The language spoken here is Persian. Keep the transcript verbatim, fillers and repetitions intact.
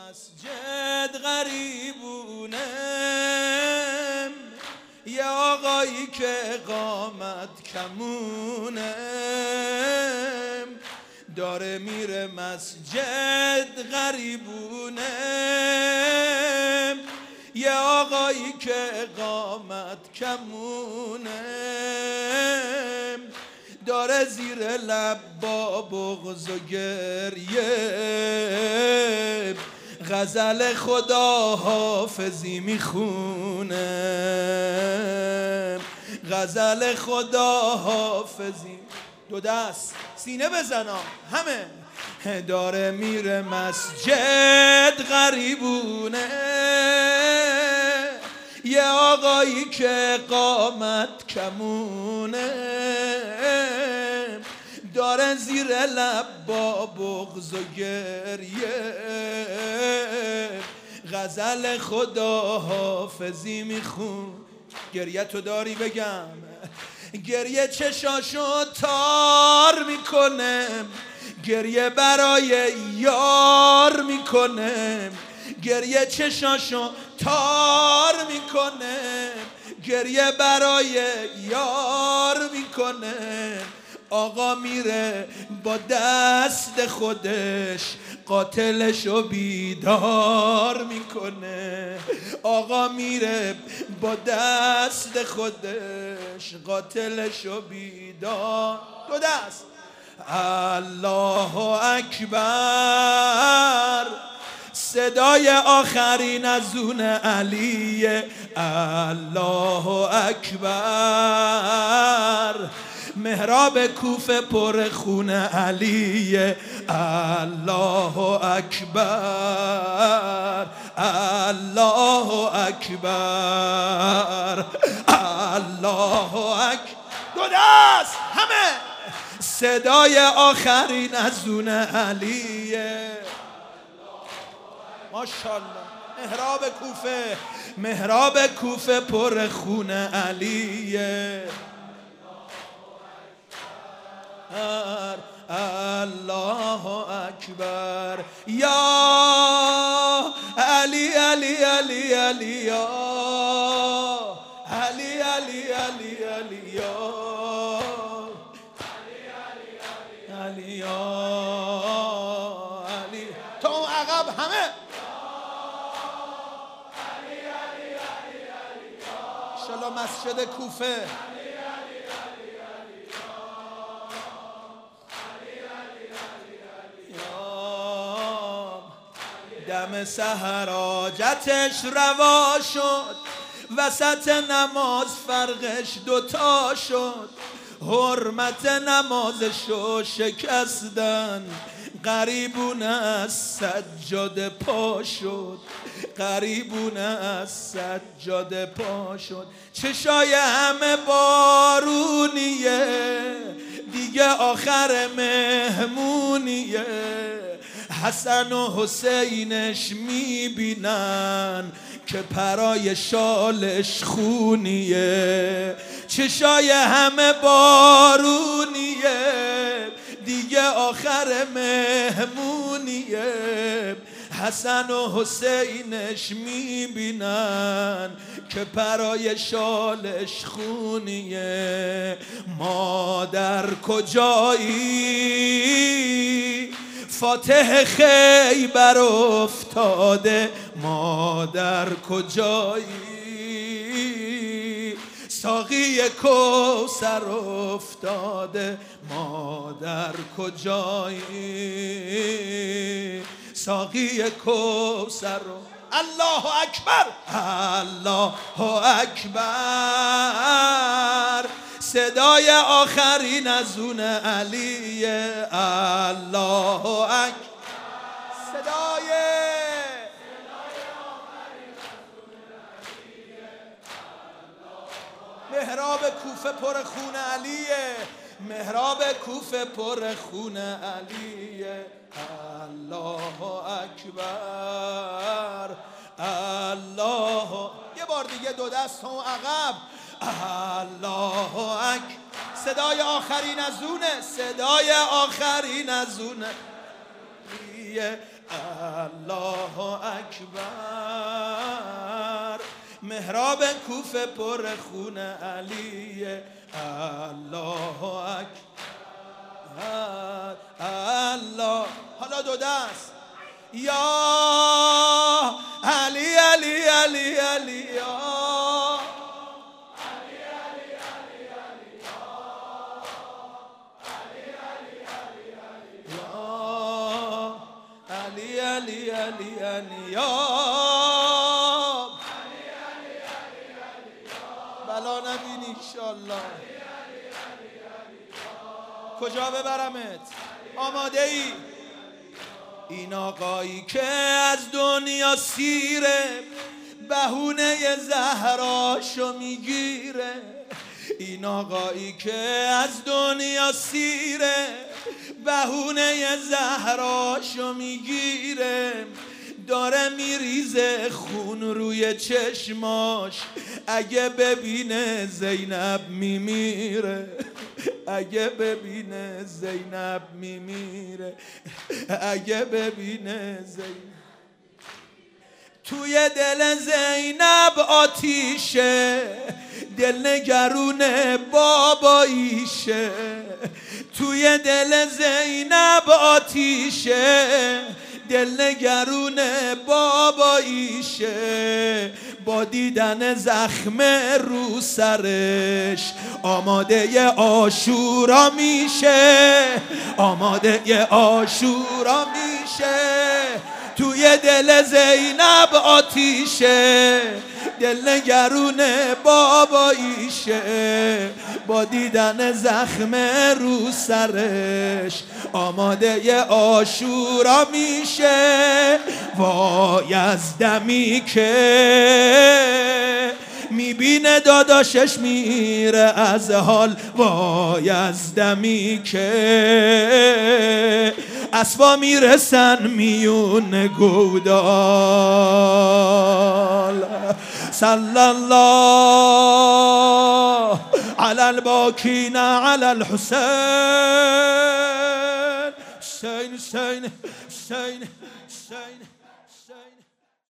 مسجد غریبونم، یه آقایی که اقامت کمونم، داره میره مسجد غریبونم، یه آقایی که اقامت کمونم، داره زیر لب با بغض و گریه غزل خدا حافظی میخونم، غزل خدا حافظی. دو دست سینه بزنم همه. داره میره مسجد غریبونه، یه آقایی که اقامت کمونه، داره زیر لب با بغض و گریه غزل خدا حافظی میخون. گریه تو داری بگم؟ گریه چشاشو تار میکنم، گریه برای یار میکنم، گریه چشاشو تار میکنم، گریه برای یار میکنم. آقا میره با دست خودش قاتلشو بیدار میکنه، آقا میره با دست خودش قاتلشو بیدار. دو دست الله اکبر، صدای آخرین از اون علیه. الله اکبر، محراب کوفه پر خون علیه. الله اکبر، الله اکبر، الله اکبر. دو دست همه. صدای آخرین از اون علیه. ماشاءالله. محراب کوفه، محراب کوفه پر خون علیه. الله اکبر یا علی علی علی علی یا علی علی علی علی یا علی یا علی. تا اون عقب همه. انشالله مسجد کوفه. دم سحر حاجتش روا شد، وسط نماز فرقش دوتا شد، حرمت نمازشو شکستن، غریبونه از سجاده پا شد، غریبونه از سجاده پا شد. چشای همه بارونیه، دیگه آخر مهمونیه، حسن و حسینش میبینن که پرای شالش خونیه. چشای همه بارونیه، دیگه آخر مهمونیه، حسن و حسینش میبینن که پرای شالش خونیه. مادر کجایی؟ فاتح خیبر افتاده. مادر کجایی؟ ساقی کوثر افتاده. مادر کجایی؟ ساقی کوثر. الله اکبر، الله اکبر، صدای آخرین از اون علیه. الله اکبر، صدای محراب کوفه پر خون علیه، محراب کوفه پر خون علیه. الله اکبر، الله. یه بار دیگه دو دست و عقب. الله اکبر. صدای آخرین از اونه، صدای آخرین از اونه. الله اکبر. محراب کوفه پر خون علیه. الله اکبر الله. حالا دو دست یا علی علی علی علی یا علی علی علی علی یا بلا نبینی انشالله. کجا ببرمت؟ آماده ای؟ این آقایی که از دنیا سیره بهونه زهراشو میگیره. این آقایی که از دنیا سیره بهونه زهراشو میگیره. داره میریزه خون روی چشماش، اگه ببینه زینب میمیره. اگه ببینه زینب میمیره. اگه ببینه زینب. توی دل زینب آتیشه، دل نگرون باباییشه. توی دل زینب آتیشه، دل نگرون باباییشه. با دیدن زخم رو سرش آماده عاشورا میشه. آماده عاشورا میشه. توی دل زینب آتیشه، دل نگرون باباییشه. با دیدن زخم رو سرش آماده عاشورا میشه. وای از دمی که میبینه داداشش میره از حال. وای از دمی که اسبا میرسن میون گودال. صلی الله علی الباکین علی الحسین. حسین حسین حسین حسین